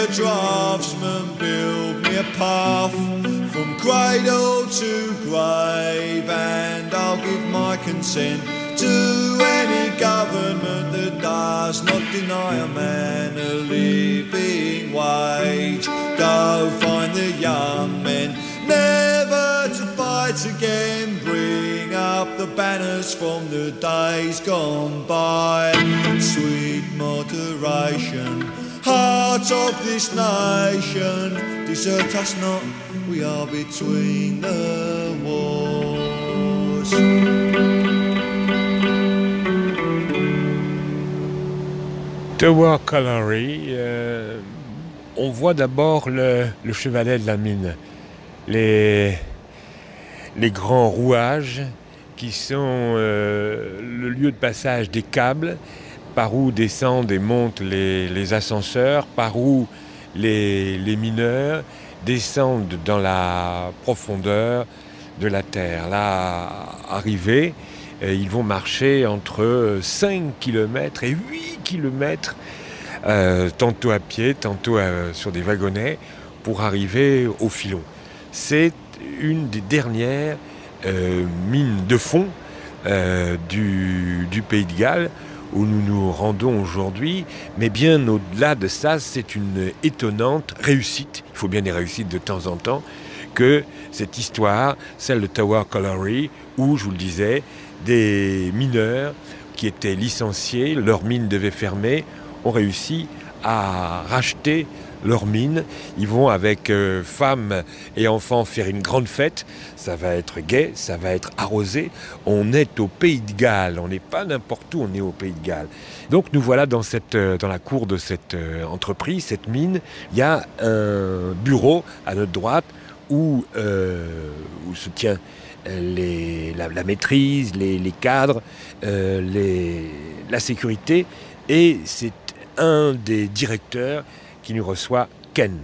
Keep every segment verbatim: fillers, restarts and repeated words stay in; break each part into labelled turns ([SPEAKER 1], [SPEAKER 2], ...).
[SPEAKER 1] a draftsman build me a path from cradle to grave, and I'll give my consent to any government that does not deny a man a living wage. Go find the young men, never to fight again. Bring up the banners from the days gone by. Sweet moderation, heart of this nation, desert us not, we are between the wars.
[SPEAKER 2] Tower Colliery, euh, on voit d'abord le, le chevalet de la mine, les, les grands rouages qui sont euh, le lieu de passage des câbles, par où descendent et montent les, les ascenseurs, par où les, les mineurs descendent dans la profondeur de la terre. Là, arrivés, ils vont marcher entre cinq kilomètres et huit kilomètres, euh, tantôt à pied, tantôt euh, sur des wagonnets, pour arriver au filon. C'est une des dernières euh, mines de fond euh, du, du Pays de Galles où nous nous rendons aujourd'hui. Mais bien au-delà de ça, c'est une étonnante réussite, il faut bien des réussites de temps en temps, que cette histoire, celle de Tower Colliery, où, je vous le disais, des mineurs qui étaient licenciés, leur mine devait fermer, ont réussi à racheter leur mine. Ils vont avec euh, femmes et enfants faire une grande fête. Ça va être gai, ça va être arrosé. On est au Pays de Galles, on n'est pas n'importe où, on est au Pays de Galles. Donc nous voilà dans, cette, dans la cour de cette euh, entreprise, cette mine. Il y a un bureau à notre droite où, euh, où se tient Les, la, la maîtrise, les, les cadres, euh, les, la sécurité, et c'est un des directeurs qui nous reçoit, Ken.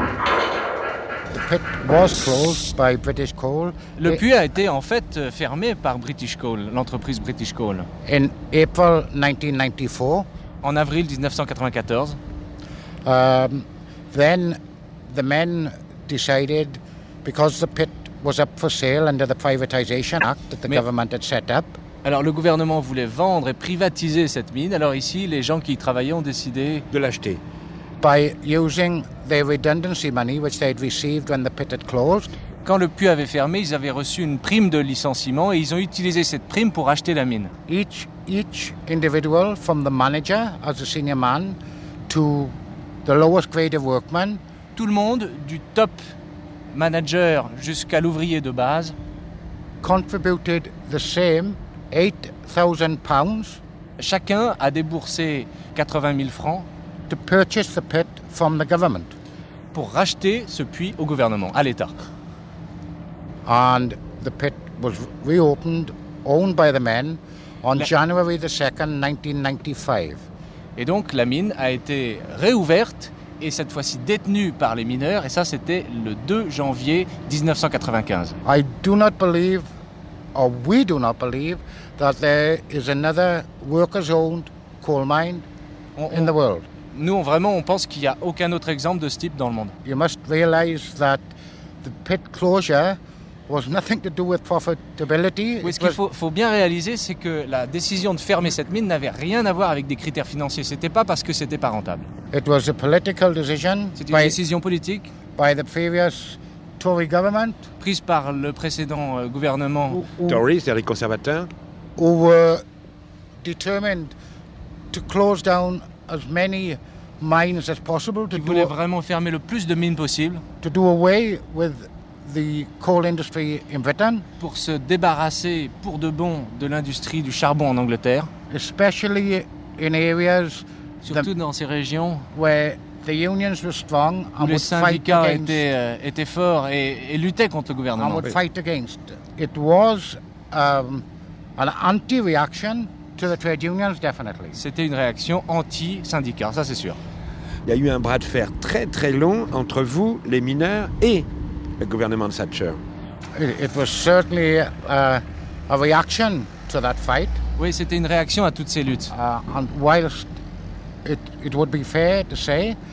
[SPEAKER 3] The pit was closed by British Coal.
[SPEAKER 4] Le puits a été en fait fermé par British Coal, l'entreprise British Coal.
[SPEAKER 3] In April nineteen ninety-four.
[SPEAKER 4] En avril dix-neuf cent quatre-vingt-quatorze.
[SPEAKER 3] Um, then the men decided, because the pit was up for sale under the Privatisation Act that the
[SPEAKER 4] Mais,
[SPEAKER 3] government had set up.
[SPEAKER 4] Alors le gouvernement voulait vendre et privatiser cette mine. Alors ici, les gens qui y travaillaient ont décidé
[SPEAKER 2] de l'acheter.
[SPEAKER 3] By using their redundancy money which they had received when the pit had closed.
[SPEAKER 4] Quand le puits avait fermé, ils avaient reçu une prime de licenciement et ils ont utilisé cette prime pour acheter la mine.
[SPEAKER 3] Each, each individual, from the manager as a senior man to the lowest grade of workman.
[SPEAKER 4] Tout le monde, du top manager jusqu'à l'ouvrier de base,
[SPEAKER 3] contributed the same eight thousand pounds.
[SPEAKER 4] Chacun a déboursé quatre-vingt mille francs
[SPEAKER 3] to purchase the pit from the government.
[SPEAKER 4] Pour racheter ce puits au gouvernement, à l'État.
[SPEAKER 3] And the pit was reopened, owned by the men, on la... January the second, nineteen ninety-five.
[SPEAKER 4] Et donc la mine a été réouverte et cette fois-ci détenue par les mineurs, et ça c'était le deux janvier dix-neuf cent quatre-vingt-quinze.
[SPEAKER 3] I do not believe, or we do not believe, that there is another workers-owned coal mine
[SPEAKER 4] on,
[SPEAKER 3] in
[SPEAKER 4] on,
[SPEAKER 3] the world.
[SPEAKER 4] Nous, on, vraiment, on pense qu'il n'y a aucun autre exemple de ce type dans le monde.
[SPEAKER 3] You must realize that the pit closure was nothing to do with profitability.
[SPEAKER 4] Oui, ce qu'il faut, faut bien réaliser, c'est que la décision de fermer cette mine n'avait rien à voir avec des critères financiers. C'était pas parce que c'était pas rentable.
[SPEAKER 3] It was a political decision.
[SPEAKER 4] C'est une by, décision politique.
[SPEAKER 3] By the previous Tory government.
[SPEAKER 4] Prise par le précédent euh, gouvernement.
[SPEAKER 2] Who, who, Tory, c'est-à-dire les conservateurs.
[SPEAKER 3] Who were determined to close down as many mines as possible.
[SPEAKER 4] Ils voulaient vraiment fermer le plus de mines possible.
[SPEAKER 3] To do away with the coal industry in Britain.
[SPEAKER 4] Pour se débarrasser pour de bon de l'industrie du charbon en Angleterre.
[SPEAKER 3] Especially in areas
[SPEAKER 4] surtout the, dans ces régions
[SPEAKER 3] where the unions were strong
[SPEAKER 4] où les syndicats étaient, euh, étaient forts et, et luttaient contre le gouvernement.
[SPEAKER 3] And would fight against. It was um, an anti-reaction to the trade unions, definitely.
[SPEAKER 4] C'était une réaction anti-syndicat, ça c'est sûr.
[SPEAKER 2] Il y a eu un bras de fer très très long entre vous, les mineurs, et le gouvernement de Thatcher.
[SPEAKER 3] It, it was certainly uh, a reaction to that fight.
[SPEAKER 4] Oui, c'était une réaction à toutes ces luttes.
[SPEAKER 3] Uh, and whilst it, it would be fair to say